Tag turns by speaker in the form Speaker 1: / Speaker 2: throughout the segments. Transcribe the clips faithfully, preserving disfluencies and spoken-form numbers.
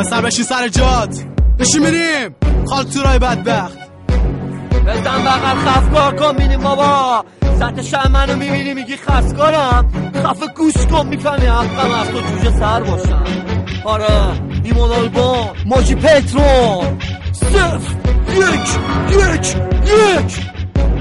Speaker 1: بسر بشین سر جات بشین میریم خالتورای بدبخت
Speaker 2: بزن بقل خفگار کن میریم بابا سطح شم منو میبینی میگی خفگارم خفه گوش کن میفهمی حقم از تو جوجه سر باشم آره ایمان آلبان ماجی پترون صفر یک یک یک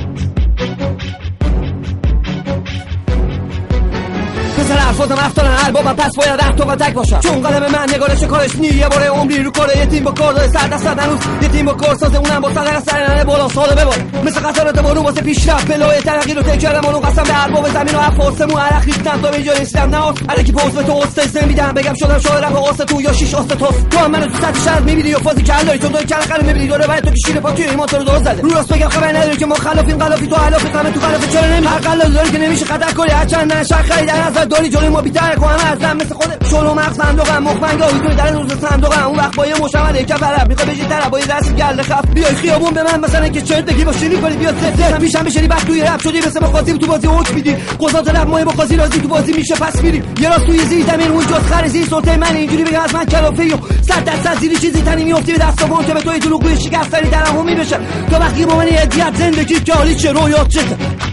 Speaker 2: پسر حرفاتم افتارن البابم پس باید رفت و قطک باشم چون قلم من نگارش کارش نی یه باره عمری رو کاره یه تیم با کار داره سر دست هنوز یه تیم با کار سازه اونم با صدر سرنه بالا سالو بباره مثل قطارات بارون واسه پیشرفت بلای ترقی رو تکرم اونو قسم به ارباب زمین و افاسمون عرق ریختم تا به اینجا رسیدم نه الکی پوز به تو استیسن میدم بگم شدم شاعرم با آسه تو یا شیش آسه توست تو هم منو تو سطح شهر میبینی یا فازی کلایی تو دوی کلخل میبینی داره باید تو که شیر پا توی ایمان تو رو درست زده رو راست بگم خبر نداری که ما خلافیم خلافی تو علافی قمه تو خلافی چرا نمی هر قلاز داری که نمیشه خطر کنی هرچند نه شخ خریدن از داری جلوی ما بیتر کنم ازم مثل خود شلو مغز صندوقم مخمنگا حضور در روز صندوقم اون وقت با یه مشمل یکف عرب میخوای بشی طرف با یه دست گل خف بیای خیابون به من مثلا که چرت بگی با شیرین کنی بیا سفت همیشه بشری بعد توی رپ شدی مثل بخوازی تو بازی حکم میدی قضات لب ماه بخوازی راضی تو بازی میشه پس میری یه راست توی زیر زمین اون جز خرزی سلطه من اینجوری بگم از من کلافه و صد درصد زیر چیزی تنی میافتی به دستمون که به توی دروغگوی شکستنی درهمی بشه تو وقتی با من هدیت زندگی که حالی چه رویات چه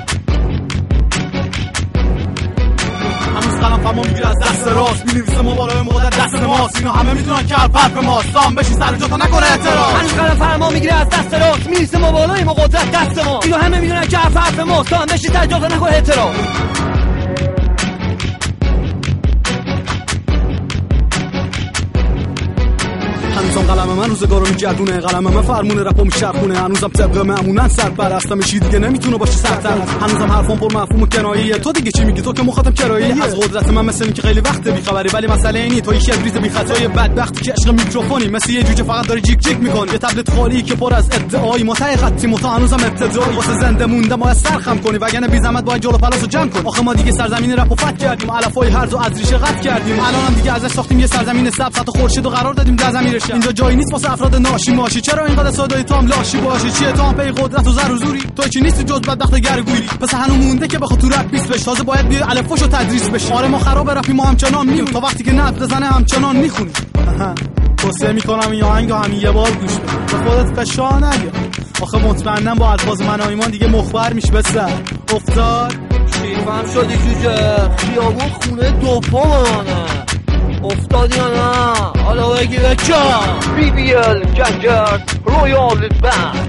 Speaker 1: قلم فرما میگیره از دست راست می‌نویسه ما بالای مقدر دست ماست اینا همه میدونن که حرف به ماست سام بشی سر جاتا نکنه اعتراض
Speaker 2: هنوز قلم فرما میگیره از دست راست می‌نویسه ما بالای مقدر دست ما اینا همه میدونن که حرف به ماست سام بشی سر جاتا نکنه اعتراض
Speaker 1: هنوزم قلم من روزگارو میگردونه قلم من فرمونه رپو میشرخونه هنوزم طبق معمولن سرپرستم چی دیگه نمیتونه باشه سرتر هنوزم حرفم پر مفهوم و کنایه‌ایه تو دیگه چی میگی تو که مخاطب کرایه‌ای از قدرت من مثل اینکه خیلی وقت بی‌خبری ولی مسئله اینی تو یه ابریز بی خطای بدبختی که عشق میکروفونی مثل یه جوجه فقط داره جیک جیک میکنه یه تبلت خالی که پر از ادعای متای خطی متا هنوزم ابتدایی واسه زنده مونده ما سرخم کنی وگرنه بی زحمت باید جلو پلاسو جمع کنی آخه ما دیگه سرزمین رپ و فتح کردیم علفای هرز و از ریشه قطع کردیم الانم دیگه ازش ساختیم یه سرزمین سبز تا خورشید و قرار دادیم در زمین رشه اینجا جایی نیست واسه افراد ناشی ماشی چرا اینقدر ساده‌ای تو هم لاشی باشی چیه تو هم پی قدرت و زر و زوری تو چی نیستی جز بدبخت گرگویی پس هنوز مونده که بخواد تو رپ بیست بش تازه باید بیای الفوشو تدریس بشه آره ما خراب رپی ما همچنان میمونیم تا وقتی که نبض بزنه همچنان میخونیم توصیه میکنم این آهنگو همین یه بار گوش بده به خودت فشار نگیر آخه مطمئنم با الفاظ من و ایمان دیگه مخبر میشه به سر افتاد
Speaker 2: شیرفهم شدی جوجه خیابون خونه دوپامانه افتادی یا نه حالا بگی بچه بی بی ال جنجر رویال بند